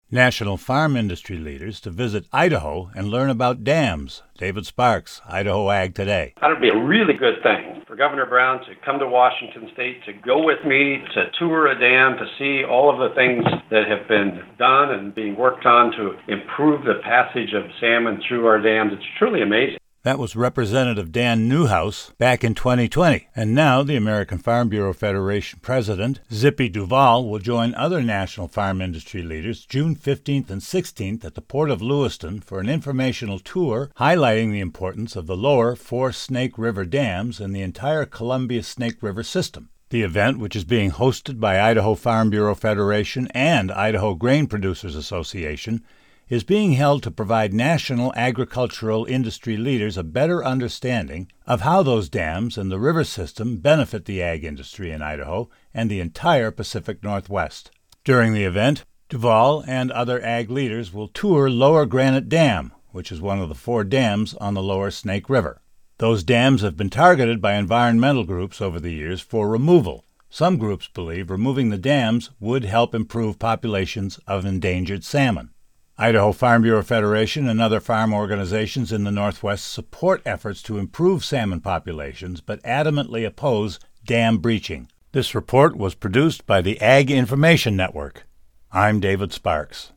national farm industry leaders to visit Idaho and learn about dams. David Sparks, Idaho Ag Today. That would be a really good thing for Governor Brown to come to Washington State, to go with me, to tour a dam, to see all of the things that have been done and being worked on to improve the passage of salmon through our dams. It's truly amazing. That was Representative Dan Newhouse back in 2020. And now the American Farm Bureau Federation President, Zippy Duvall, will join other national farm industry leaders June 15th and 16th at the Port of Lewiston for an informational tour highlighting the importance of the lower four Snake River dams and the entire Columbia Snake River system. The event, which is being hosted by Idaho Farm Bureau Federation and Idaho Grain Producers Association, is being held to provide national agricultural industry leaders a better understanding of how those dams and the river system benefit the ag industry in Idaho and the entire Pacific Northwest. During the event, Duvall and other ag leaders will tour Lower Granite Dam, which is one of the four dams on the lower Snake River. Those dams have been targeted by environmental groups over the years for removal. Some groups believe removing the dams would help improve populations of endangered salmon. Idaho Farm Bureau Federation and other farm organizations in the Northwest support efforts to improve salmon populations, but adamantly oppose dam breaching. This report was produced by the Ag Information Network. I'm David Sparks.